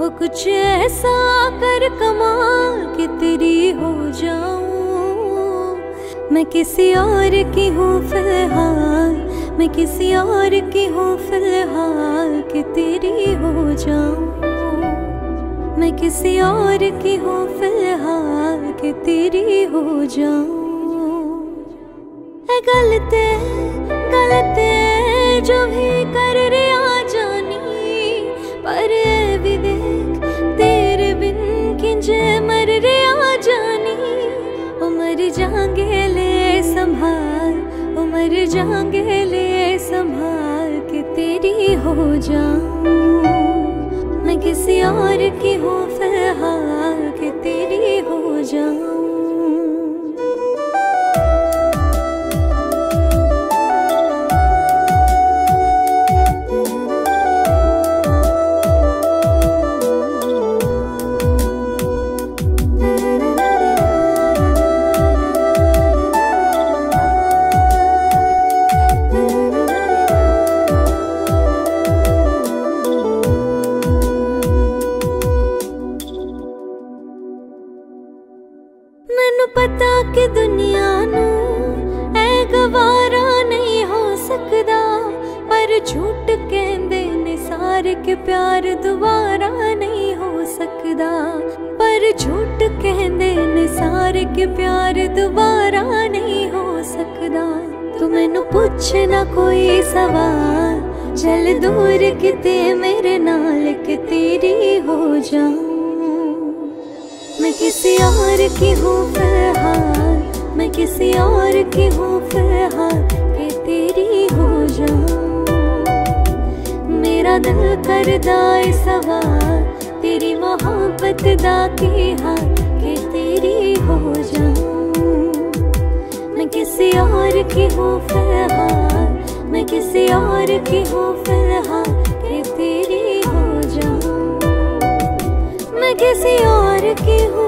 वो कुछ ऐसा कर कमाल कि तेरी हो जाऊं। मैं किसी और की हूँ फिलहाल, मैं किसी और की हूँ फिलहाल कि तेरी हो जाऊं। मैं किसी और की हूँ फिलहाल कि तेरी हो जाऊं। गलते गलते जो भी कर रिया जानी, पर ये भी देख तेरे बिन किंजे मर रिया जानी। ओ मर जाएंगे ले संभाल, ओ मर जाएंगे ले संभाल कि तेरी हो जाऊं। मैं किसी और की हूँ फिलहाल कि तेरी हो जाऊं। मैनू पता कि दुनिया नू ऐ गवारा नहीं हो सकदा, पर झूठ कहंदे ने सारे के प्यार दोबारा नहीं हो सकदा। पर झूठ कहंदे ने सारे के प्यार दोबारा नहीं हो सकदा। तू मैनू पुछ ना कोई सवाल, चल दूर किते मेरे नाल कि तेरी हो जाऊं। मैं किसी और की हूँ फिलहाल, मैं किसी और की हूँ फिलहाल कि तेरी हो जाऊं। मेरा दिल करदा है सवाल, तेरी मोहब्बत दा की हाल कि तेरी हो जाऊं। मैं किसी और की हूँ फिलहाल, मैं किसी और की हूँ फिलहाल कि तेरी हो जाऊं। मैं किसी और की हूँ